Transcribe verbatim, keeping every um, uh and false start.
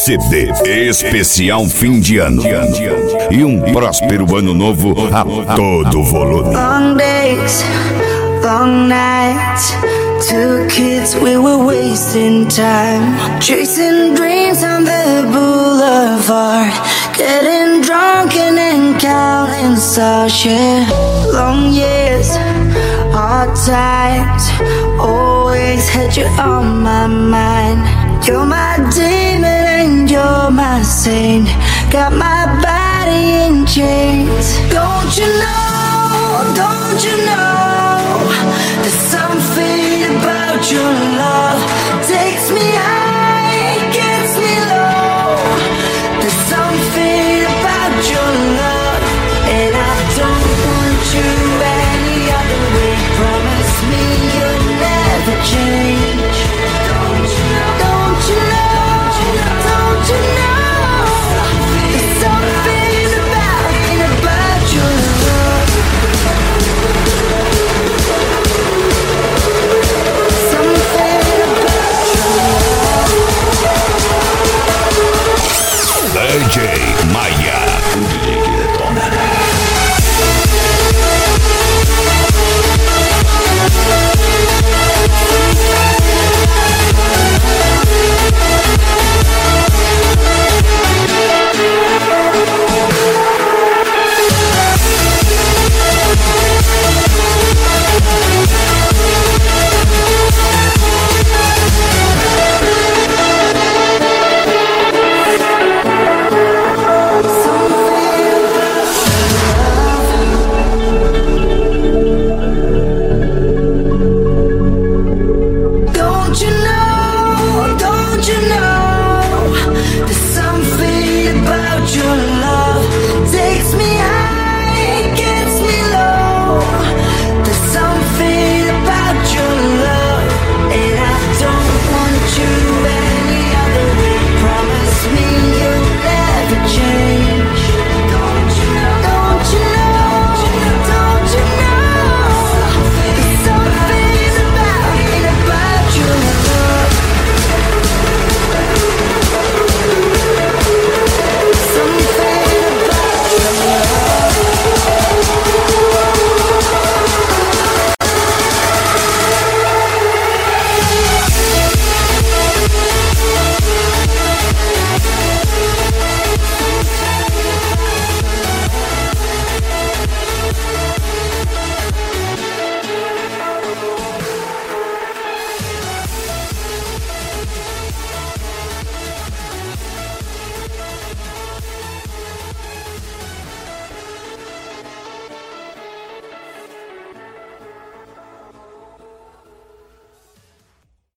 C D especial fim de ano e um próspero ano novo a todo volume. Long days, long nights, two kids, we were wasting time, chasing dreams on the boulevard, getting drunk and then counting stars. Yeah, long years, hard times, always had you on my mind. You're my demon and you're my saint, got my body in chains. Don't you know, don't you know, there's something about your love takes me out.